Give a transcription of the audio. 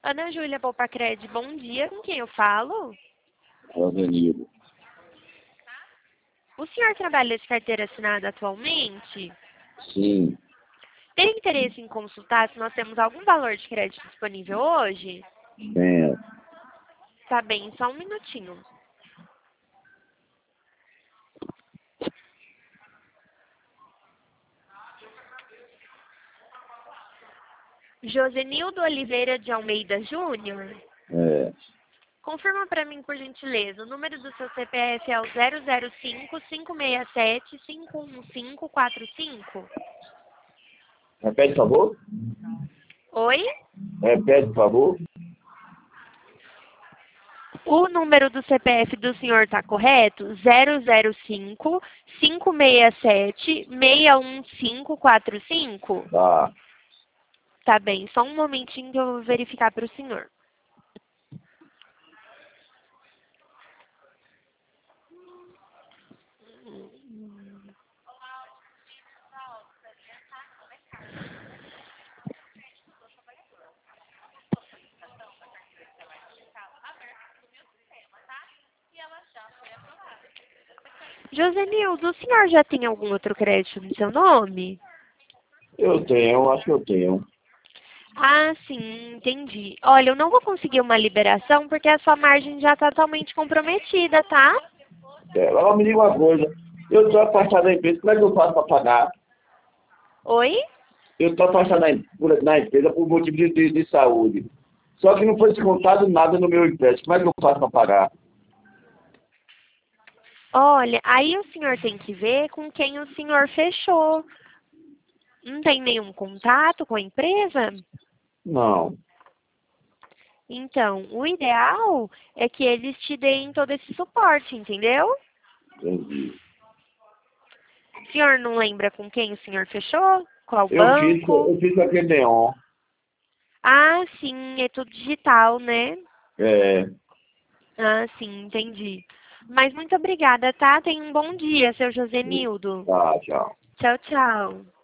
Ana Júlia Poupacred, bom dia. Com quem eu falo? Avenida. O senhor trabalha de carteira assinada atualmente? Sim, Tem interesse em consultar se nós temos algum valor de crédito disponível hoje? tem. Tá bem, só um minutinho. Josenildo Oliveira de Almeida Júnior? É. Confirma para mim, por gentileza, o número do seu CPF é o 005-567-51545? Repete, por favor. Oi? Repete, por favor. O número do CPF do senhor está correto? 005-567-61545? Tá. Tá bem, só um momentinho que eu vou verificar para o senhor. Josenildo, o senhor já tem algum outro crédito no seu nome? Eu tenho, acho que eu tenho. Ah, sim, entendi. Olha, eu não vou conseguir uma liberação porque a sua margem já está totalmente comprometida, tá? Ela me diga uma coisa. Eu estou afastado da empresa, como é que eu faço para pagar? Oi? Eu estou afastado na empresa por motivo de saúde. Só que não foi descontado nada no meu empréstimo. Como é que eu faço para pagar? Olha, aí o senhor tem que ver com quem o senhor fechou. Não tem nenhum contato com a empresa? Não. Então, o ideal é que eles te deem todo esse suporte, entendeu? Entendi. O senhor não lembra com quem o senhor fechou? Qual Eu fiz, banco? eu fiz aquele neon. Ah, sim, é tudo digital, né? É. Ah, sim, entendi. Mas muito obrigada, tá? Tenha um bom dia, seu Josenildo. Tá, tchau. Tchau, tchau.